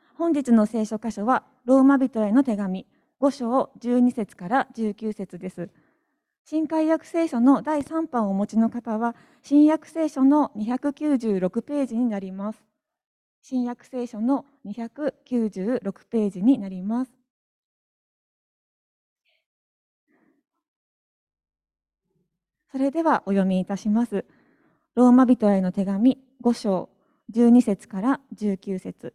本日の聖書箇所はローマ人への手紙5章12節から19節です。新海約聖書の第3版をお持ちの方は、新約聖書の296ページになります。新約聖書の296ページになります。それではお読みいたします。ローマ人への手紙5章12節から19節。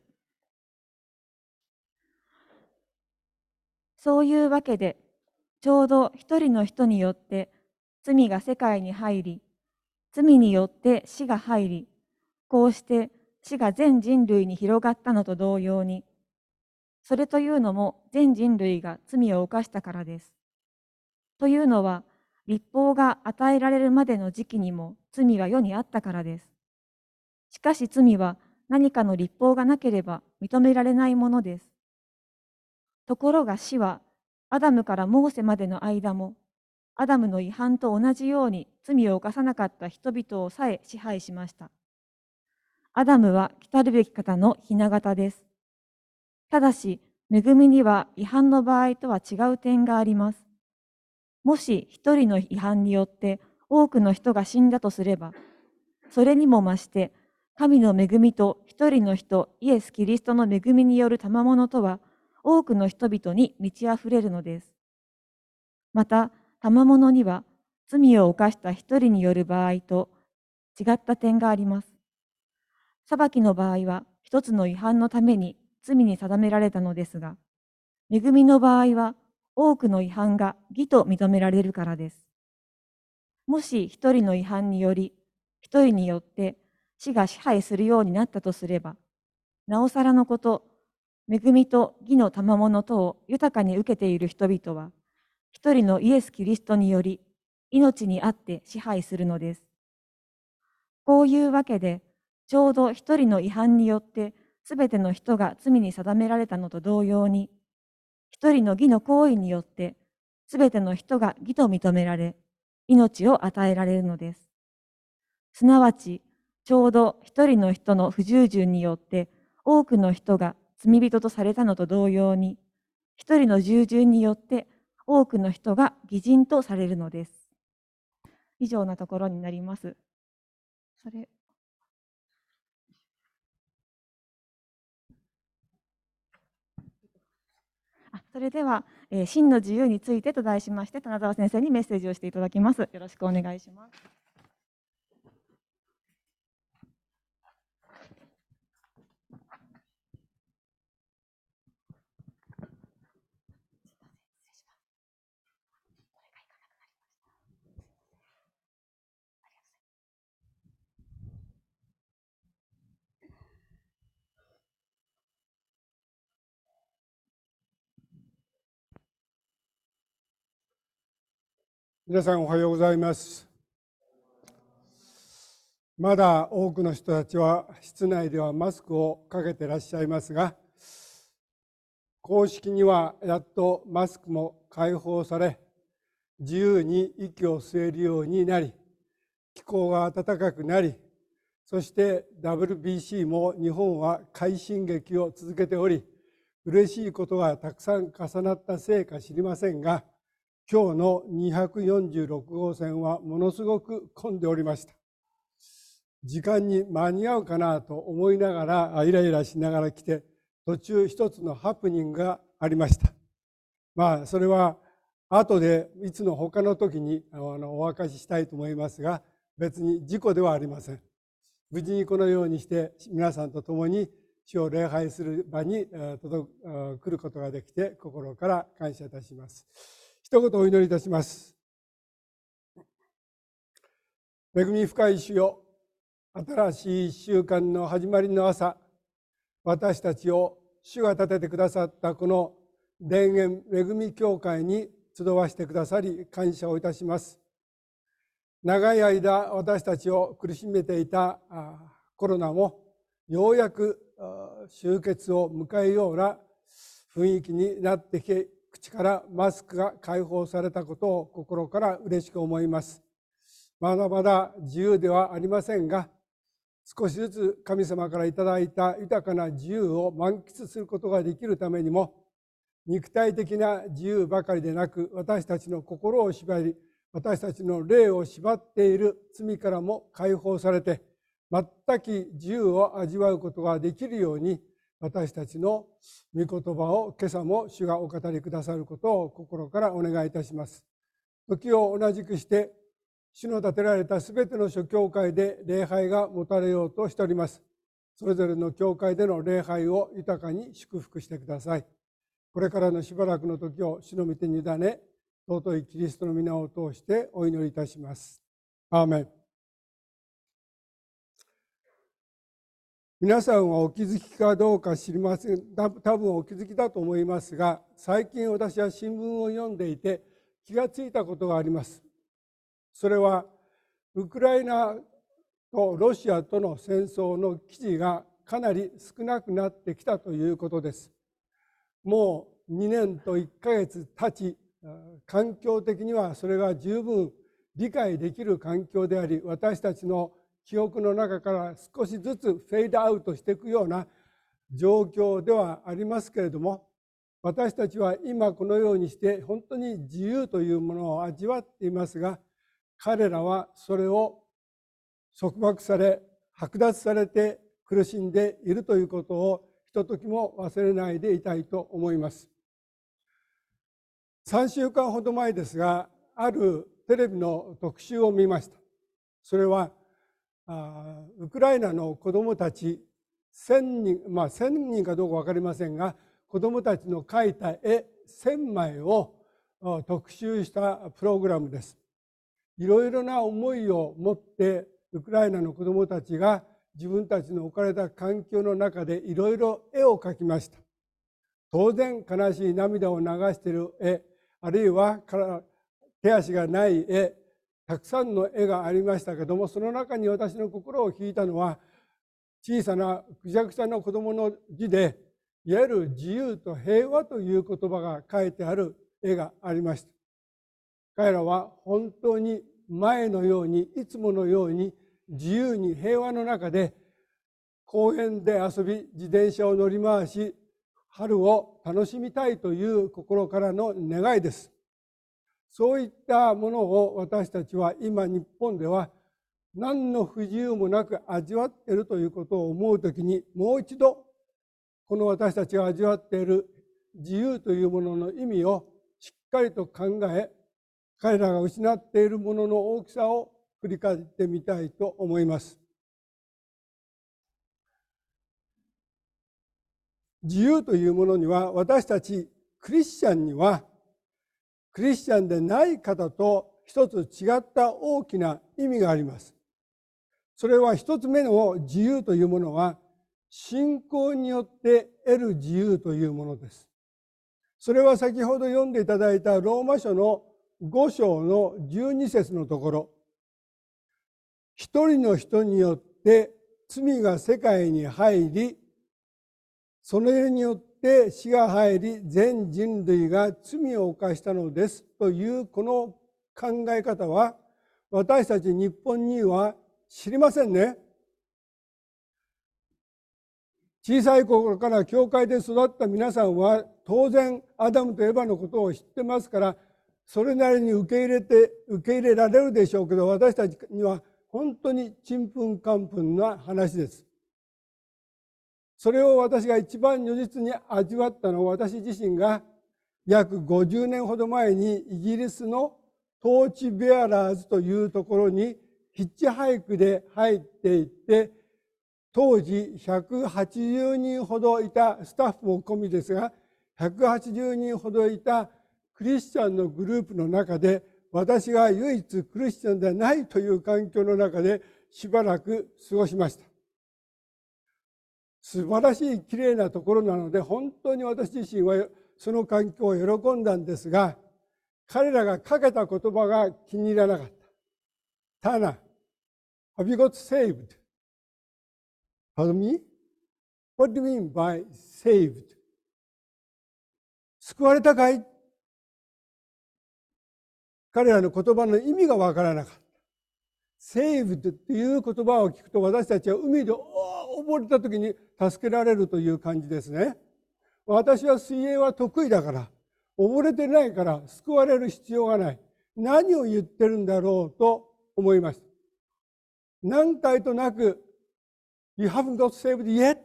そういうわけで、ちょうど一人の人によって罪が世界に入り、罪によって死が入り、こうして死が全人類に広がったのと同様に、それというのも全人類が罪を犯したからです。というのは、律法が与えられるまでの時期にも罪は世にあったからです。しかし罪は何かの律法がなければ認められないものです。ところが死はアダムからモーセまでの間も、アダムの違反と同じように罪を犯さなかった人々をさえ支配しました。アダムは来たるべき方の雛形です。ただし、恵みには違反の場合とは違う点があります。もし一人の違反によって多くの人が死んだとすれば、それにも増して神の恵みと一人の人イエス・キリストの恵みによる賜物とは多くの人々に満ち溢れるのです。また賜物には罪を犯した一人による場合と違った点があります。裁きの場合は一つの違反のために罪に定められたのですが、恵みの場合は多くの違反が義と認められるからです。もし一人の違反により一人によって死が支配するようになったとすれば、なおさらのこと、恵みと義の賜物とを豊かに受けている人々は、一人のイエス・キリストにより命にあって支配するのです。こういうわけで、ちょうど一人の違反によってすべての人が罪に定められたのと同様に、一人の義の行為によってすべての人が義と認められ、命を与えられるのです。すなわち、ちょうど一人の人の不従順によって多くの人が罪人とされたのと同様に、一人の従順によって多くの人が義人とされるのです。以上なところになります。それでは、真の自由についてと題しまして、棚澤先生にメッセージをしていただきます。よろしくお願いします。 皆さんおはようございます。まだ多くの人たちは室内ではマスクをかけていらっしゃいますが、公式にはやっとマスクも解放され、自由に息を吸えるようになり、気候が暖かくなり、そして WBC も日本は快進撃を続けており、嬉しいことがたくさん重なったせいか知りませんが、今日の246号線はものすごく混んでおりました。時間に間に合うかなと思いながらイライラしながら来て、途中一つのハプニングがありました。それは後でいつの他の時にお明かししたいと思いますが、別に事故ではありません。無事にこのようにして皆さんと共に主を礼拝する場に来ることができて心から感謝いたします。一言お祈りいたします。恵み深い主よ、新しい1週間の始まりの朝、私たちを主が立ててくださったこの田園恵み教会に集わせてくださり感謝をいたします。長い間私たちを苦しめていたコロナもようやく終結を迎えような雰囲気になってきて、口からマスクが解放されたことを心から嬉しく思います。まだまだ自由ではありませんが、 少しずつ神様からいただいた豊かな自由を満喫することができるためにも、肉体的な自由ばかりでなく、私たちの心を縛り、私たちの霊を縛っている罪からも解放されて、全く自由を味わうことができるように、私たちの御言葉を今朝も主がお語りくださることを心からお願いいたします。時を同じくして、主の建てられたすべての諸教会で礼拝が持たれようとしております。それぞれの教会での礼拝を豊かに祝福してください。これからのしばらくの時を主の御手に委ね、尊いキリストの皆を通してお祈りいたします。アーメン。皆さんはお気づきかどうか知りません。多分お気づきだと思いますが、最近私は新聞を読んでいて気がついたことがあります。それはウクライナとロシアとの戦争の記事がかなり少なくなってきたということです。もう2年と1ヶ月経ち、環境的にはそれが十分理解できる環境であり、私たちの記憶の中から少しずつフェードアウトしていくような状況ではありますけれども、私たちは今このようにして本当に自由というものを味わっていますが、彼らはそれを束縛され、剥奪されて苦しんでいるということをひとときも忘れないでいたいと思います。3週間ほど前ですが、あるテレビの特集を見ました。それはウクライナの子どもたち1000人、1000人かどうか分かりませんが、子どもたちの描いた絵1000枚を特集したプログラムです。いろいろな思いを持ってウクライナの子どもたちが自分たちの置かれた環境の中でいろいろ絵を描きました。当然悲しい涙を流している絵、あるいは手足がない絵、たくさんの絵がありましたけども、その中に私の心を引いたのは、小さなくじゃくしゃの子どもの字で、いわゆる自由と平和という言葉が書いてある絵がありました。彼らは本当に前のように、いつものように自由に平和の中で公園で遊び、自転車を乗り回し、春を楽しみたいという心からの願いです。そういったものを私たちは今日本では何の不自由もなく味わっているということを思うときに、もう一度この私たちが味わっている自由というものの意味をしっかりと考え、彼らが失っているものの大きさを振り返ってみたいと思います。自由というものには、私たちクリスチャンにはクリスチャンでない方と一つ違った大きな意味があります。それは一つ目の自由というものは、信仰によって得る自由というものです。それは先ほど読んでいただいたローマ書の5章の12節のところ、一人の人によって罪が世界に入り、それによって死が入り、全人類が罪を犯したのですというこの考え方は、私たち日本には知りませんね。小さい頃から教会で育った皆さんは当然アダムとエバのことを知ってますから、それなりに受け入れられるでしょうけど、私たちには本当にちんぷんかんぷんな話です。それを私が一番如実に味わったのは、私自身が約50年ほど前にイギリスのトーチベアラーズというところにヒッチハイクで入っていって、当時180人ほどいた、スタッフも込みですが180人ほどいたクリスチャンのグループの中で、私が唯一クリスチャンではないという環境の中でしばらく過ごしました。素晴らしいきれいなところなので、本当に私自身はその環境を喜んだんですが、彼らがかけた言葉が気に入らなかった。タナ、have you got saved? Pardon me? What do you mean by saved? 救われたかい？彼らの言葉の意味がわからなかった。 saved という言葉を聞くと、私たちは海で溺れた時に助けられるという感じですね。私は水泳は得意だから、溺れてないから救われる必要がない。何を言ってるんだろうと思いました。何回となく、You haven't got saved yet?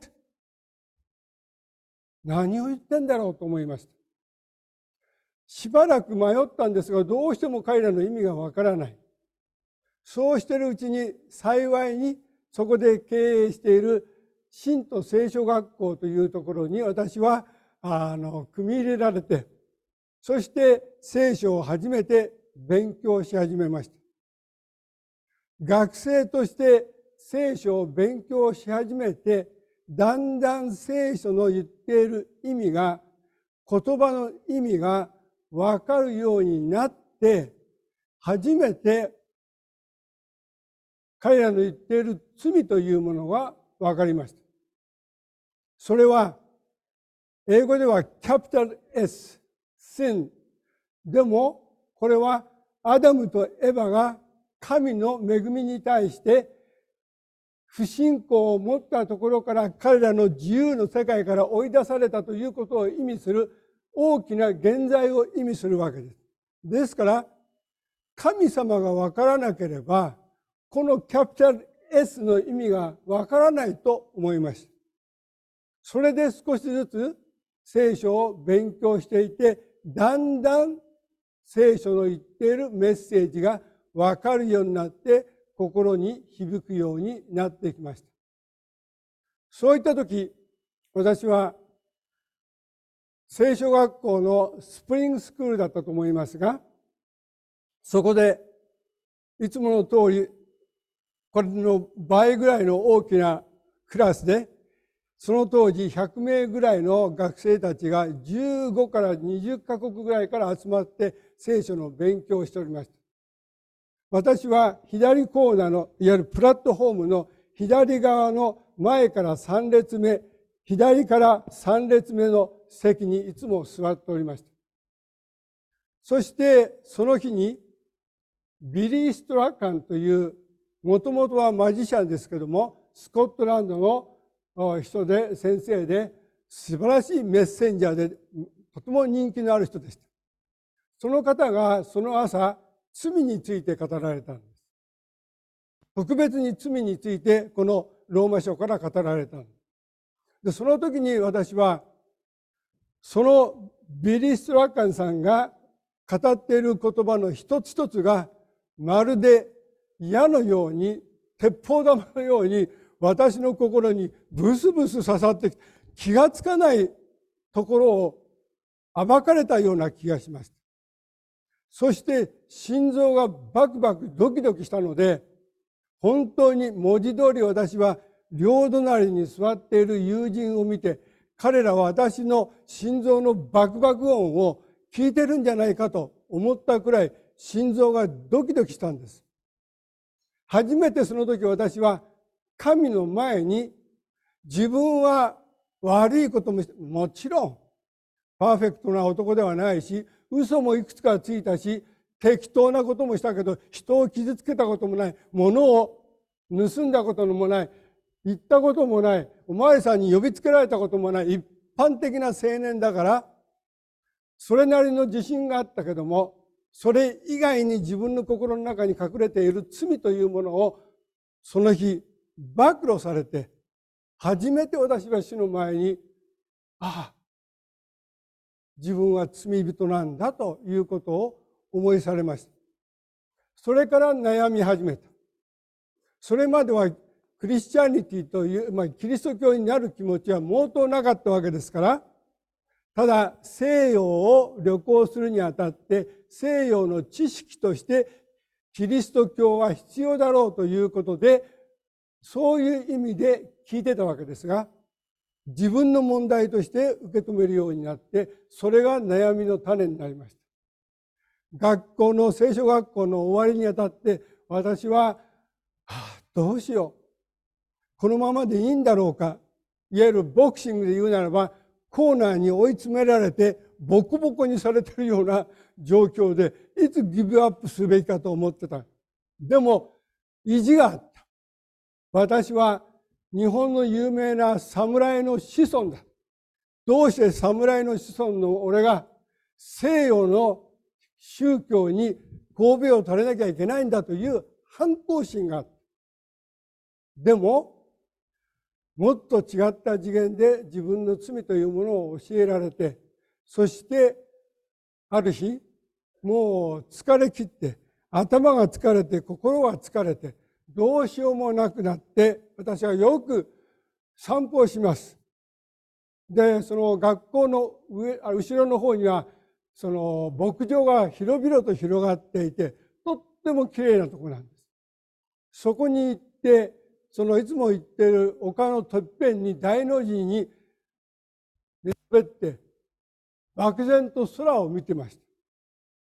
何を言ってんだろうと思いました。しばらく迷ったんですが、どうしても彼らの意味がわからない。そうしているうちに、幸いにそこで経営している信徒聖書学校というところに私は組み入れられて、そして聖書を初めて勉強し始めました。学生として聖書を勉強し始めて、だんだん聖書の言っている意味が、言葉の意味がわかるようになって、初めて彼らの言っている罪というものがわかりました。それは、英語ではキャピタル S、sin。でも、これはアダムとエバが神の恵みに対して不信仰を持ったところから彼らの自由の世界から追い出されたということを意味する大きな現在を意味するわけです。ですから、神様がわからなければ、このキャピタル S の意味がわからないと思いました。それで少しずつ聖書を勉強していて、だんだん聖書の言っているメッセージがわかるようになって、心に響くようになってきました。そういったとき、私は聖書学校のスプリングスクールだったと思いますが、そこでいつもの通り、これの倍ぐらいの大きなクラスで、その当時100名ぐらいの学生たちが15から20カ国ぐらいから集まって聖書の勉強をしておりました。私は左コーナーのいわゆるプラットフォームの左側の前から3列目、左から3列目の席にいつも座っておりました。そしてその日にビリー・ストラッカンというもともとはマジシャンですけども、スコットランドの人で先生で素晴らしいメッセンジャーでとても人気のある人でした。その方がその朝罪について語られたんです。特別に罪についてこのローマ書から語られたんです。でその時に私はそのビリー・ストラッカンさんが語っている言葉の一つ一つがまるで矢のように鉄砲玉のように私の心にブスブス刺さってきて、気がつかないところを暴かれたような気がしました。そして心臓がバクバクドキドキしたので、本当に文字通り私は両隣に座っている友人を見て、彼らは私の心臓のバクバク音を聞いてるんじゃないかと思ったくらい心臓がドキドキしたんです。初めてその時私は神の前に自分は悪いことももちろんパーフェクトな男ではないし、嘘もいくつかついたし、適当なこともしたけど、人を傷つけたこともない、物を盗んだこともない、言ったこともない、お前さんに呼びつけられたこともない、一般的な青年だから、それなりの自信があったけども、それ以外に自分の心の中に隠れている罪というものを、その日、暴露されて、初めて私は主の前に、ああ、自分は罪人なんだということを思いされました。それから悩み始めた。それまではクリスチャニティという、キリスト教になる気持ちは毛頭なかったわけですから、ただ西洋を旅行するにあたって西洋の知識としてキリスト教は必要だろうということで、そういう意味で聞いてたわけですが、自分の問題として受け止めるようになって、それが悩みの種になりました。聖書学校の終わりにあたって、私は、どうしよう。このままでいいんだろうか。いわゆるボクシングで言うならば、コーナーに追い詰められて、ボコボコにされているような状況で、いつギブアップすべきかと思ってた。でも、 意地があった。私は日本の有名な侍の子孫だ。どうして侍の子孫の俺が西洋の宗教に頭を垂れなきゃいけないんだという反抗心があった。でも、もっと違った次元で自分の罪というものを教えられて、そしてある日、もう疲れ切って、頭が疲れて、心が疲れて、どうしようもなくなって、私はよく散歩をします。で、その学校の後ろの方には、その牧場が広々と広がっていて、とっても綺麗なところなんです。そこに行って、いつも行っている丘のてっぺんに大の字に寝そべって、漠然と空を見てました。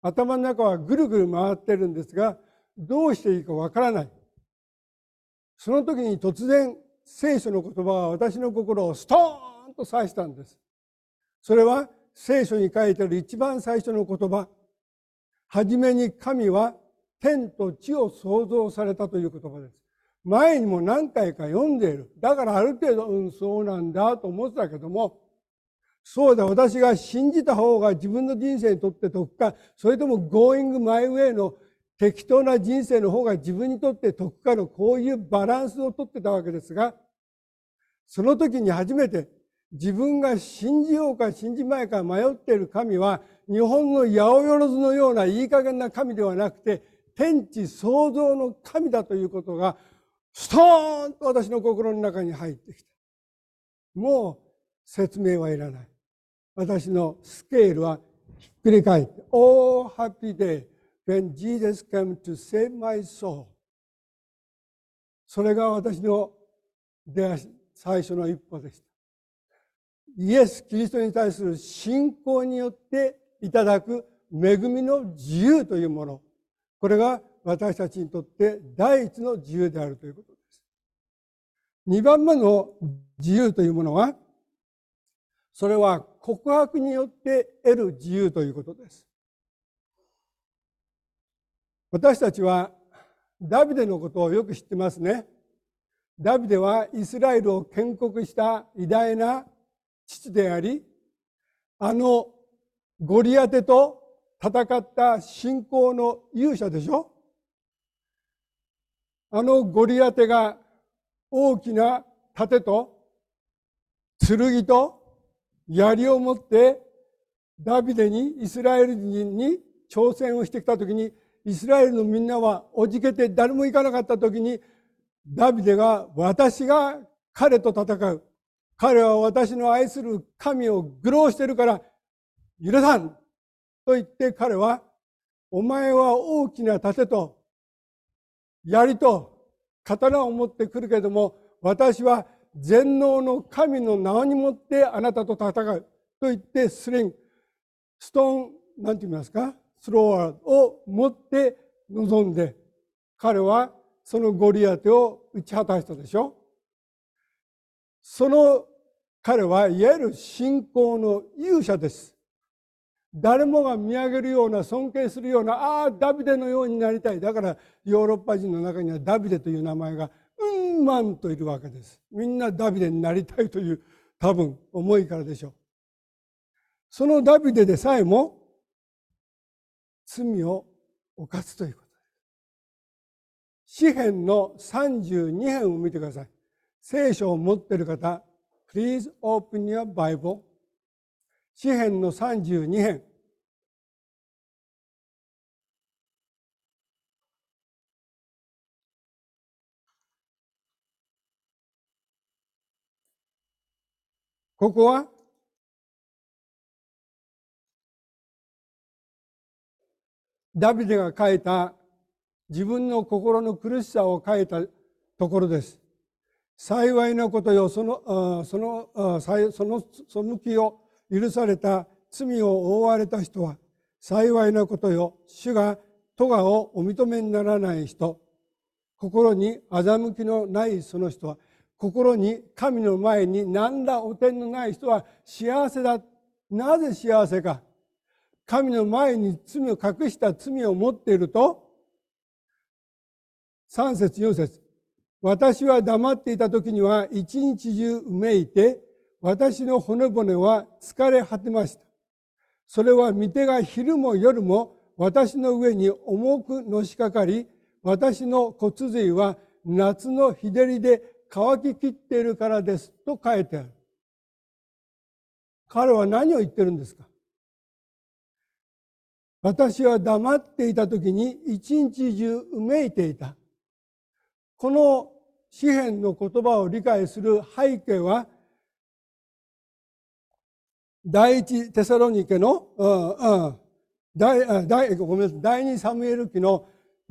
頭の中はぐるぐる回ってるんですが、どうしていいかわからない。その時に突然、聖書の言葉が私の心をストーンと刺したんです。それは聖書に書いてある一番最初の言葉。はじめに神は天と地を創造されたという言葉です。前にも何回か読んでいる。だからある程度、そうなんだと思ってたけども、そうだ、私が信じた方が自分の人生にとって得か、それとも Going my way の適当な人生の方が自分にとって得かのこういうバランスをとってたわけですが、その時に初めて自分が信じようか信じまいか迷っている神は日本の八百万のようないい加減な神ではなくて天地創造の神だということがストーンと私の心の中に入ってきた。もう説明はいらない。私のスケールはひっくり返って、Oh, happy day when Jesus came to save my soul。それが私の出会い、最初の一歩でした。イエス・キリストに対する信仰によっていただく恵みの自由というもの。これが私たちにとって第一の自由であるということです。二番目の自由というものは、それは告白によって得る自由ということです。私たちはダビデのことをよく知ってますね。ダビデはイスラエルを建国した偉大な父であり、ゴリアテと戦った信仰の勇者でしょ。ゴリアテが大きな盾と剣と槍を持ってダビデにイスラエル人に挑戦をしてきたときに、イスラエルのみんなはおじけて誰も行かなかったときに、ダビデが私が彼と戦う。彼は私の愛する神を愚弄しているから許さんと言って彼は、お前は大きな盾と槍と刀を持ってくるけれども、私は全能の神の名にもってあなたと戦うと言ってストーン、なんて言いますか、スローワードを持って臨んで、彼はそのゴリアテを打ち果たしたでしょ。その彼はいわゆる信仰の勇者です。誰もが見上げるような、尊敬するような、ダビデのようになりたい。だからヨーロッパ人の中にはダビデという名前が万といるわけです。みんなダビデになりたいという多分思いからでしょう。そのダビデでさえも罪を犯すということです。詩編の32編を見てください。聖書を持っている方、Please open your Bible。詩編の32編。ここはダビデが書いた自分の心の苦しさを書いたところです。幸いなことよ、その背きを許された、罪を覆われた人は幸いなことよ、主が咎をお認めにならない人、心に欺きのないその人は、心に神の前に何ら汚点のない人は幸せだ。なぜ幸せか。神の前に罪を隠した罪を持っていると、 3節4節。私は黙っていた時には一日中うめいて、私の骨々は疲れ果てました。それは御手が昼も夜も私の上に重くのしかかり、私の骨髄は夏の日照りで乾ききっているからですと書いてある。彼は何を言ってるんですか？私は黙っていた時に一日中うめいていた。この詩編の言葉を理解する背景は、第一テサロニケの、第二サムエル記の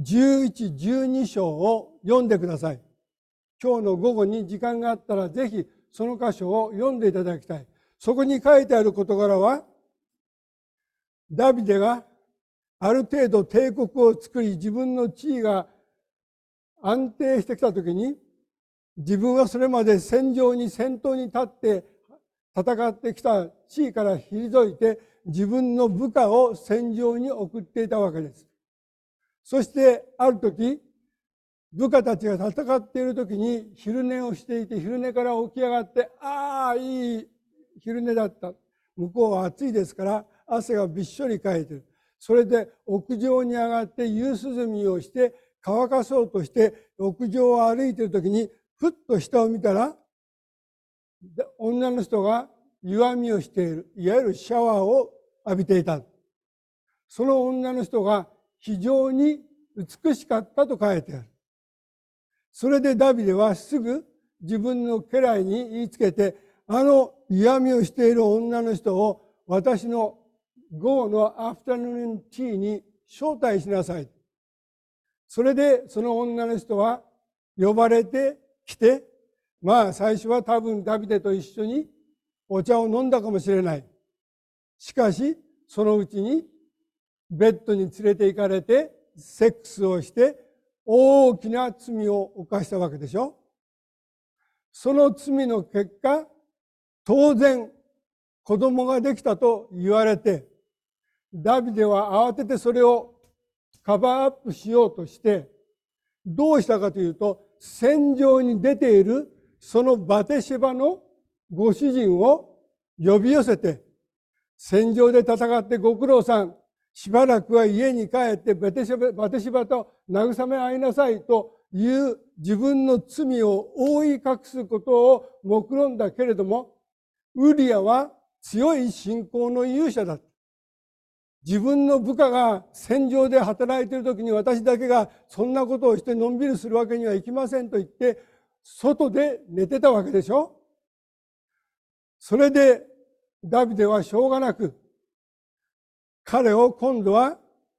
11、12章を読んでください。今日の午後に時間があったらぜひその箇所を読んでいただきたい。そこに書いてある事柄は、ダビデがある程度帝国を作り自分の地位が安定してきたときに、自分はそれまで戦場に先頭に立って戦ってきた地位から退いて自分の部下を戦場に送っていたわけです。そしてある時、部下たちが戦っている時に昼寝をしていて、昼寝から起き上がって、いい昼寝だった。向こうは暑いですから汗がびっしょりかいてる。それで屋上に上がって夕涼みをして乾かそうとして屋上を歩いている時に、ふっと下を見たら女の人が湯あみをしている、いわゆるシャワーを浴びていた。その女の人が非常に美しかったと書いてある。それでダビデはすぐ自分の家来に言いつけて、湯あみをしている女の人を私の午後のアフタヌーンティーに招待しなさい。それでその女の人は呼ばれてきて、最初は多分ダビデと一緒にお茶を飲んだかもしれない。しかしそのうちにベッドに連れて行かれてセックスをして大きな罪を犯したわけでしょ。その罪の結果、当然子供ができたと言われて、ダビデは慌ててそれをカバーアップしようとして、どうしたかというと、戦場に出ているそのバテシェバのご主人を呼び寄せて、戦場で戦ってご苦労さん、しばらくは家に帰ってバテシェバと慰め合いなさいという自分の罪を覆い隠すことを目論んだけれども、ウリアは強い信仰の勇者だった。自分の部下が戦場で働いている時に私だけがそんなことをしてのんびりするわけにはいきませんと言って、外で寝てたわけでしょ。それでダビデはしょうがなく、彼を今度は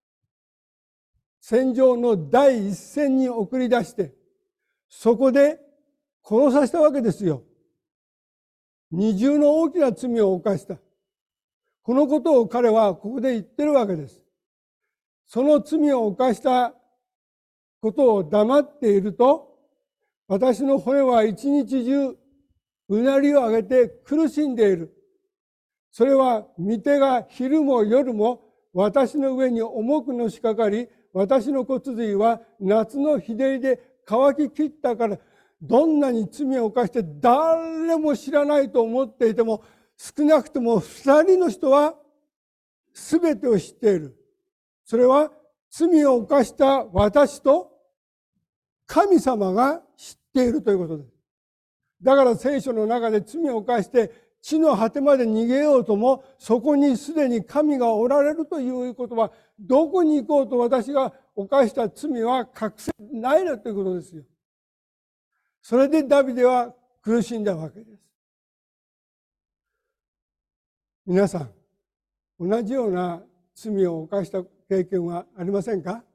戦場の第一線に送り出して、そこで殺させたわけですよ。二重の大きな罪を犯した。このことを彼はここで言ってるわけです。その罪を犯したことを黙っていると、私の骨は一日中うなりを上げて苦しんでいる。それは御手が昼も夜も私の上に重くのしかかり、私の骨髄は夏の日照りで乾ききったから、どんなに罪を犯して誰も知らないと思っていても、少なくとも2人の人は全てを知っている。それは罪を犯した私と神様が知っているということです。だから聖書の中で罪を犯して地の果てまで逃げようとも、そこにすでに神がおられるということは、どこに行こうと私が犯した罪は隠せないなということですよ。それでダビデは苦しんだわけです。皆さん、同じような罪を犯した経験はありませんか？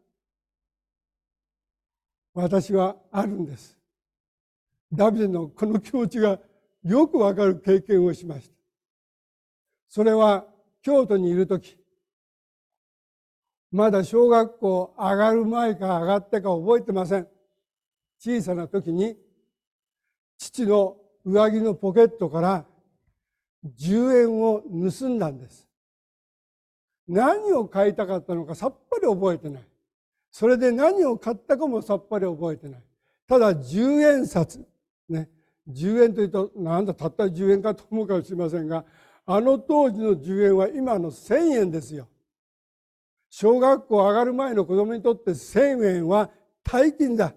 私はあるんです。ダビデのこの気持ちがよくわかる経験をしました。それは京都にいるとき、まだ小学校上がる前か上がってか覚えてません。小さな時に父の上着のポケットから10円を盗んだんです。何を買いたかったのかさっぱり覚えてない。 それで何を買ったかもさっぱり覚えてない。ただ10円札、ね、10円というとなんだたった10円かと思うかもしれませんが、あの当時の10円は今の1000円ですよ。小学校上がる前の子供にとって1000円は大金だ。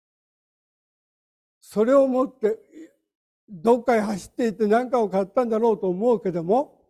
それを持ってどっかへ走っていって何かを買ったんだろうと思うけども、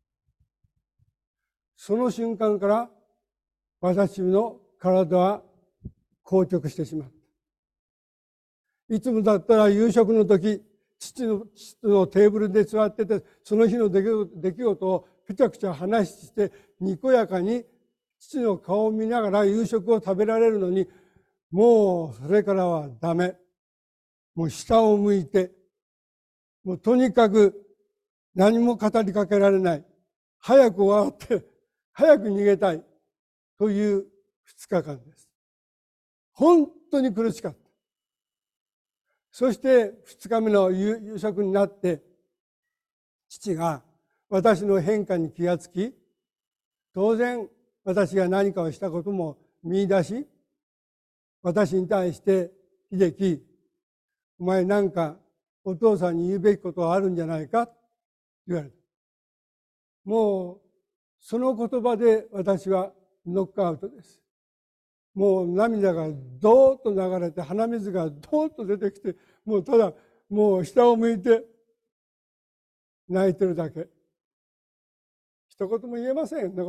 その瞬間から私の体は硬直してしまった。いつもだったら夕食の時、父のテーブルで座ってて、その日の出来事をぺちゃくちゃ話して、にこやかに父の顔を見ながら夕食を食べられるのに、もうそれからはダメ。もう下を向いて、もうとにかく何も語りかけられない。早く終わって、早く逃げたい。という2日間です。本当に苦しかった。そして2日目の夕食になって、父が私の変化に気がつき、当然私が何かをしたことも見出し、私に対して、秀樹、お前なんかお父さんに言うべきことはあるんじゃないかと言われた。もうその言葉で私はノックアウトです。もう涙がドーッと流れて、鼻水がドーッと出てきて、もうただもう下を向いて泣いてるだけ。一言も言えません、そんなこと。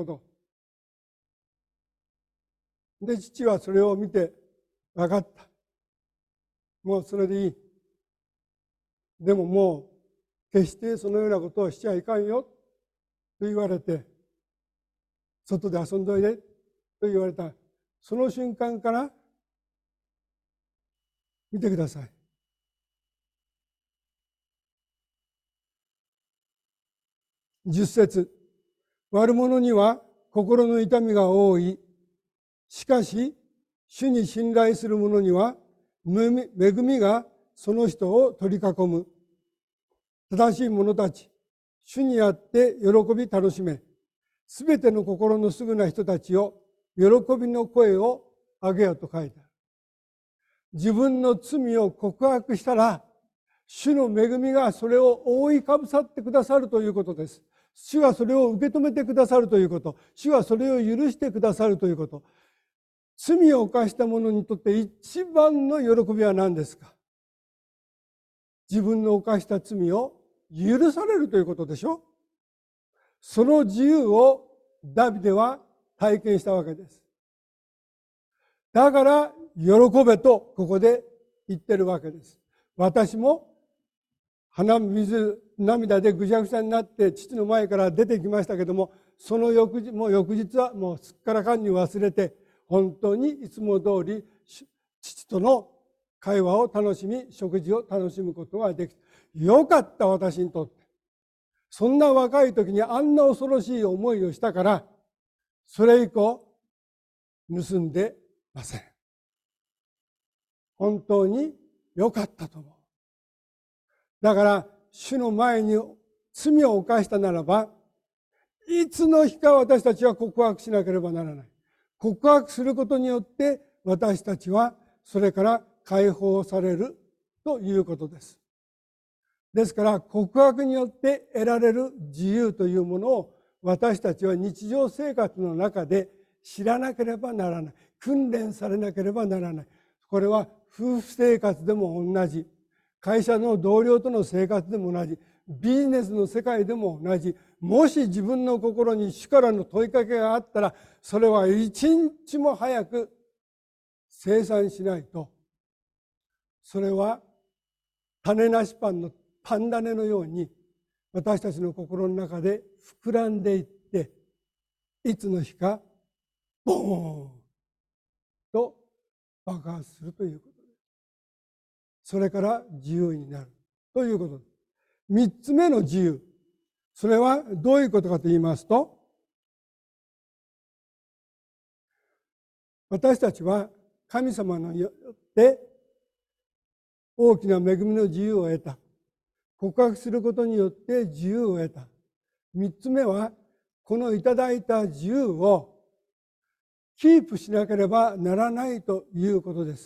で、父はそれを見て、分かった。もうそれでいい。でももう決してそのようなことをしちゃいかんよと言われて、外で遊んどいでと言われた。その瞬間から見てください。10節、悪者には心の痛みが多い。しかし主に信頼する者には恵みがその人を取り囲む。正しい者たち、主にあって喜び楽しめ。すべての心のすぐな人たちを喜びの声を上げよと書いてある。自分の罪を告白したら、主の恵みがそれを覆いかぶさってくださるということです。主はそれを受け止めてくださるということ。主はそれを許してくださるということ。罪を犯した者にとって一番の喜びは何ですか？自分の犯した罪を許されるということでしょ。その自由をダビデは体験したわけです。だから喜べとここで言ってるわけです。私も涙でぐちゃぐちゃになって父の前から出てきましたけども、その翌日はもうすっからかんに忘れて、本当にいつも通り父との会話を楽しみ、食事を楽しむことができた。よかった、私にとって。そんな若い時にあんな恐ろしい思いをしたから、それ以降盗んでません。本当によかったと思う。だから主の前に罪を犯したならば、いつの日か私たちは告白しなければならない。告白することによって私たちはそれから解放されるということです。ですから告白によって得られる自由というものを私たちは日常生活の中で知らなければならない。訓練されなければならない。これは夫婦生活でも同じ。会社の同僚との生活でも同じ。ビジネスの世界でも同じ。もし自分の心に主からの問いかけがあったら、それは一日も早く清算しないと、それは種なしパンのパン種のように私たちの心の中で膨らんでいって、いつの日かボーンと爆発するということです。それから自由になるということです。三つ目の自由、それはどういうことかと言いますと、私たちは神様によって大きな恵みの自由を得た。告白することによって自由を得た。三つ目は、このいただいた自由をキープしなければならないということです。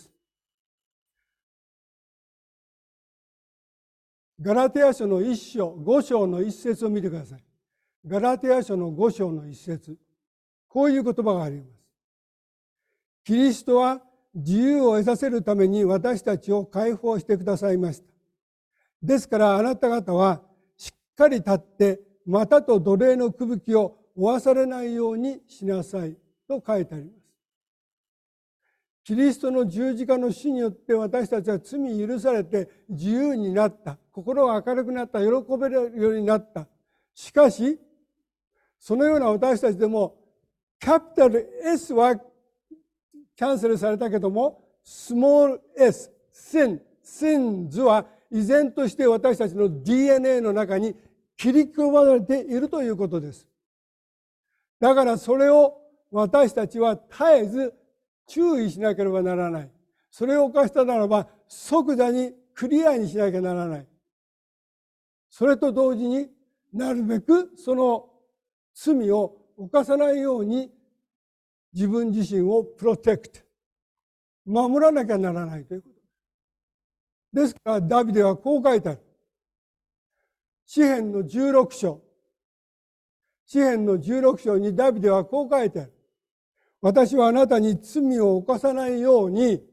ガラテヤ書の5章の1節を見てください。ガラテヤ書の5章の1節、こういう言葉があります。キリストは自由を得させるために私たちを解放してくださいました。ですからあなた方はしっかり立ってまたと奴隷の吹雪を負わされないようにしなさいと書いてあります。キリストの十字架の死によって私たちは罪許されて自由になった。心が明るくなった。喜べるようになった。しかし、そのような私たちでも、キャピタル S はキャンセルされたけども、スモール S、sins は依然として私たちの DNA の中に切り込まれているということです。だからそれを私たちは絶えず注意しなければならない。それを犯したならば即座にクリアにしなきゃならない。それと同時になるべくその罪を犯さないように自分自身をプロテクト、守らなきゃならないということです。ですからダビデはこう書いてある。詩編の16章。詩編の16章にダビデはこう書いてある。私はあなたに罪を犯さないように、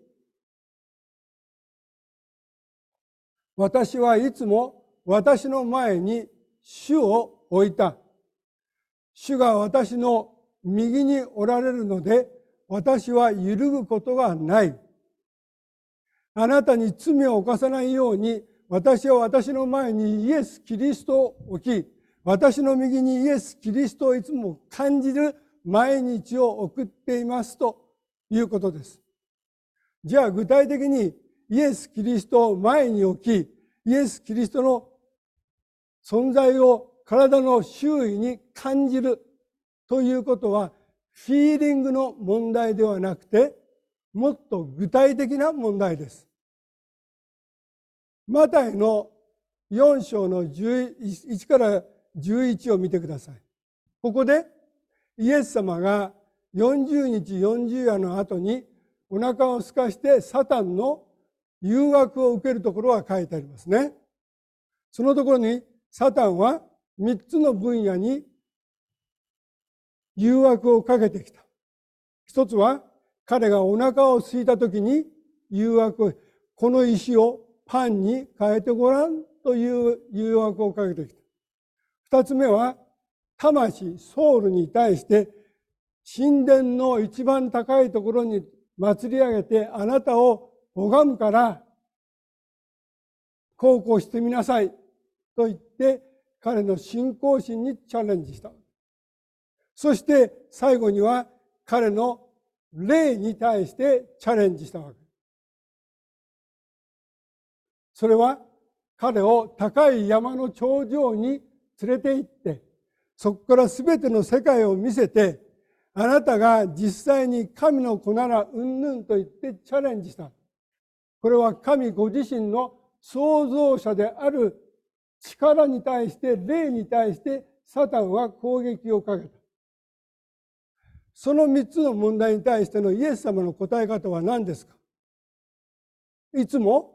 私はいつも私の前に主を置いた。主が私の右におられるので、私は揺るぐことがない。あなたに罪を犯さないように、私は私の前にイエス・キリストを置き、私の右にイエス・キリストをいつも感じる毎日を送っていますということです。じゃあ具体的にイエス・キリストを前に置き、イエス・キリストの存在を体の周囲に感じるということは、フィーリングの問題ではなくて、もっと具体的な問題です。マタイの4章の11から11を見てください。ここでイエス様が40日40夜の後にお腹を空かしてサタンの誘惑を受けるところが書いてありますね。そのところにサタンは3つの分野に誘惑をかけてきた。一つは彼がお腹を空いた時に誘惑を、この石をパンに変えてごらんという誘惑をかけてきた。二つ目は魂、ソウルに対して神殿の一番高いところに祭り上げてあなたを拝むからこうしてみなさいと言って彼の信仰心にチャレンジした。そして最後には彼の霊に対してチャレンジしたわけ。それは彼を高い山の頂上に連れて行って、そこから全ての世界を見せて、あなたが実際に神の子ならうんぬんと言ってチャレンジした。これは神ご自身の創造者である力に対して、霊に対してサタンは攻撃をかけた。その3つの問題に対してのイエス様の答え方は何ですか？いつも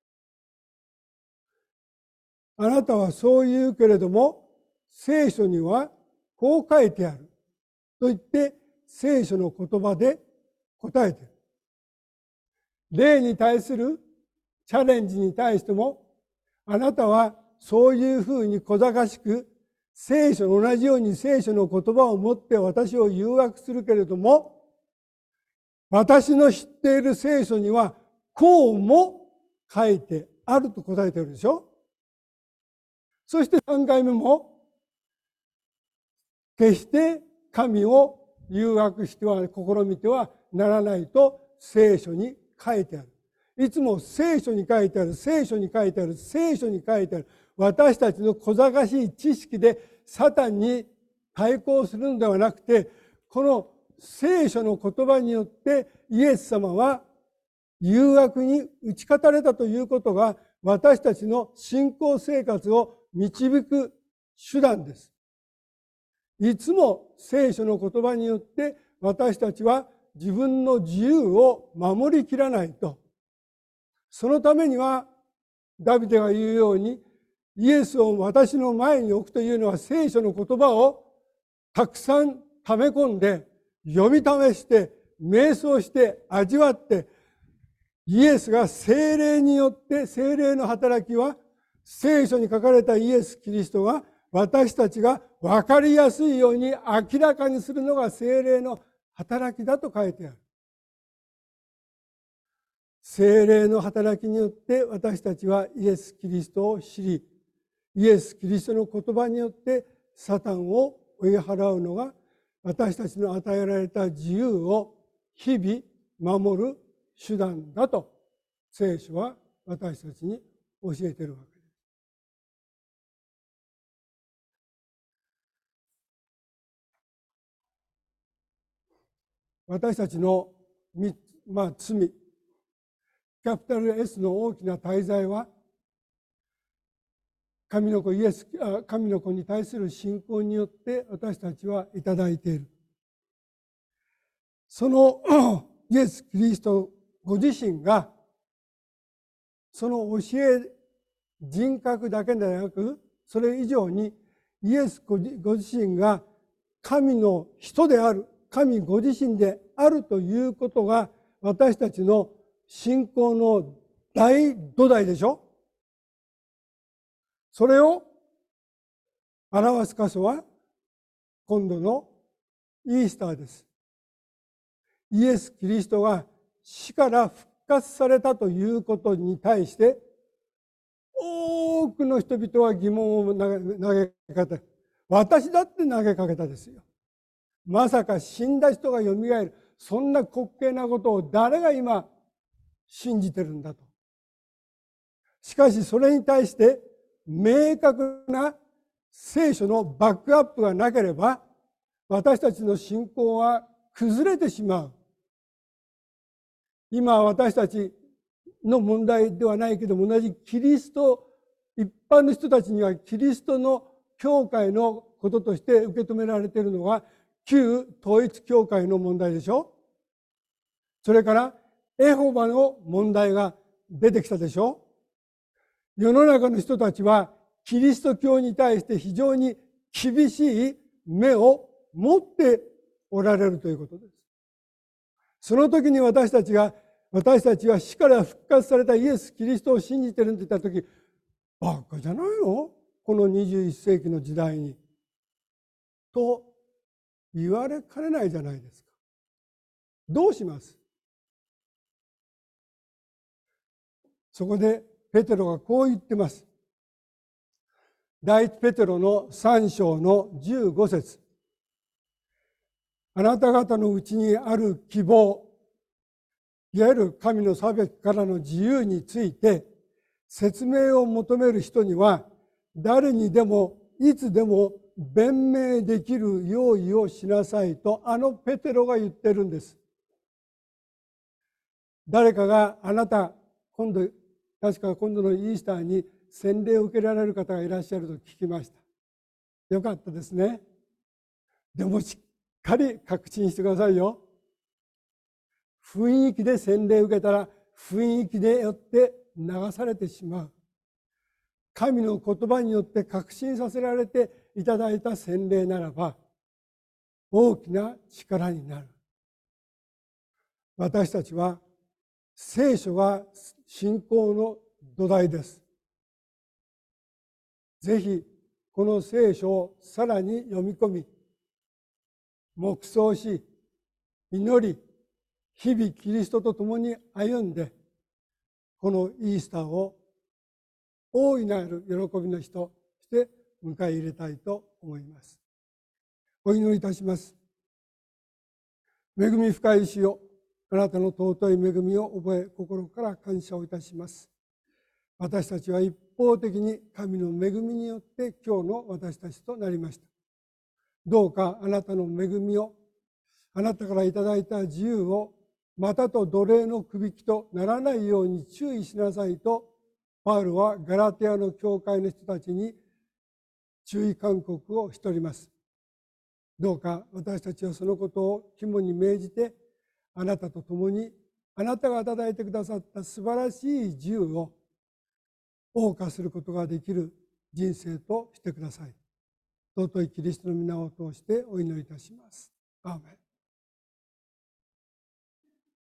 あなたはそう言うけれども聖書にはこう書いてあると言って聖書の言葉で答えている。霊に対するチャレンジに対してもあなたはそういうふうに小賢しく聖書同じように聖書の言葉を持って私を誘惑するけれども、私の知っている聖書にはこうも書いてあると答えているでしょ。そして3回目も決して神を誘惑しては試みてはならないと聖書に書いてある。いつも聖書に書いてある、聖書に書いてある、聖書に書いてある。私たちの小賢しい知識でサタンに対抗するのではなくて、この聖書の言葉によってイエス様は誘惑に打ち勝たれたということが私たちの信仰生活を導く手段です。いつも聖書の言葉によって私たちは自分の自由を守りきらないと。そのためにはダビデが言うように、イエスを私の前に置くというのは、聖書の言葉をたくさん溜め込んで読み試して瞑想して味わって、イエスが聖霊によって、聖霊の働きは聖書に書かれたイエス・キリストが私たちが分かりやすいように明らかにするのが聖霊の働きだと書いてある。聖霊の働きによって私たちはイエス・キリストを知り、イエス・キリストの言葉によってサタンを追い払うのが、私たちの与えられた自由を日々守る手段だと聖書は私たちに教えているわけです。私たちの罪、キャピタル S の大きな大罪は、神の子に対する信仰によって私たちはいただいている。そのイエス・キリストご自身が、その教え、人格だけでなく、それ以上にイエスご自身が神の人である、神ご自身であるということが、私たちの信仰の大土台でしょ。それを表す箇所は今度のイースターです。イエス・キリストが死から復活されたということに対して、多くの人々は疑問を投げかけた。私だって投げかけたですよ。まさか死んだ人がよみがえる、そんな滑稽なことを誰が今信じてるんだと。しかしそれに対して明確な聖書のバックアップがなければ、私たちの信仰は崩れてしまう。今私たちの問題ではないけども、同じキリスト、一般の人たちにはキリストの教会のこととして受け止められているのが旧統一教会の問題でしょ。それからエホバの問題が出てきたでしょ。世の中の人たちはキリスト教に対して非常に厳しい目を持っておられるということです。その時に私たちは死から復活されたイエス・キリストを信じてるんって言った時、バカじゃないの？この21世紀の時代に。と言われかねないじゃないですか。どうします？そこでペテロがこう言ってます。第一ペテロの3章の15節。あなた方のうちにある希望、いわゆる神の差別からの自由について説明を求める人には、誰にでもいつでも弁明できる用意をしなさいと、ペテロが言ってるんです。誰かが確か今度のイースターに洗礼を受けられる方がいらっしゃると聞きました。よかったですね。でもしっかり確信してくださいよ。雰囲気で洗礼を受けたら雰囲気でよって流されてしまう。神の言葉によって確信させられていただいた洗礼ならば大きな力になる。私たちは聖書が信仰の土台です。ぜひこの聖書をさらに読み込み、黙想し、祈り、日々キリストと共に歩んで、このイースターを大いなる喜びの日として迎え入れたいと思います。お祈りいたします。恵み深い主よ、あなたの尊い恵みを覚え、心から感謝をいたします。私たちは一方的に神の恵みによって今日の私たちとなりました。どうかあなたの恵みを、あなたからいただいた自由をまたと奴隷のくびきとならないように注意しなさいと、パウロはガラテヤの教会の人たちに注意勧告をしております。 どうか私たちはそのことを肝に銘じて、あなたと共にあなたが与えてくださった素晴らしい自由を謳歌することができる人生としてください。尊いキリストの皆を通してお祈りいたします。アーメン。